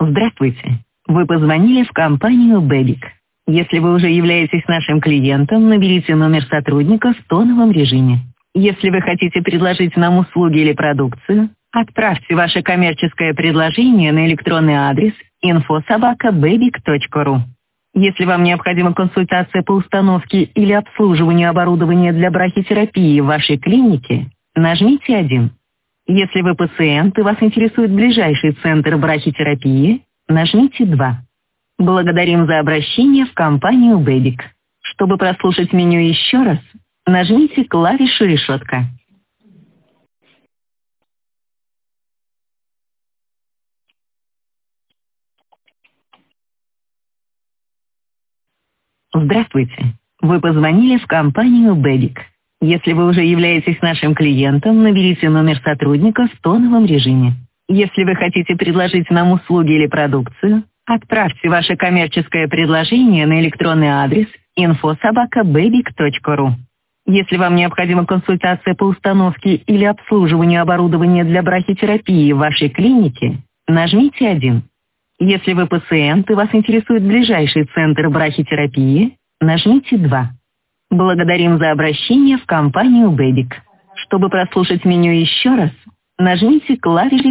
Здравствуйте. Вы позвонили в компанию Bebic. Если вы уже являетесь нашим клиентом, наберите номер сотрудника в тоновом режиме. Если вы хотите предложить нам услуги или продукцию, отправьте ваше коммерческое предложение на электронный адрес info@bebic.ru. Если вам необходима консультация по установке или обслуживанию оборудования для брахитерапии в вашей клинике, нажмите 1. Если вы пациент и вас интересует ближайший центр брахитерапии, нажмите 2. Благодарим за обращение в компанию Bebic. Чтобы прослушать меню еще раз, нажмите клавишу «Решетка». Здравствуйте. Вы позвонили в компанию Bebic. Если вы уже являетесь нашим клиентом, наберите номер сотрудника в тоновом режиме. Если вы хотите предложить нам услуги или продукцию, отправьте ваше коммерческое предложение на электронный адрес info@bebic.ru. Если вам необходима консультация по установке или обслуживанию оборудования для брахитерапии в вашей клинике, нажмите 1. Если вы пациент и вас интересует ближайший центр брахитерапии, нажмите 2. Благодарим за обращение в компанию Bebic. Чтобы прослушать меню еще раз, нажмите клавишу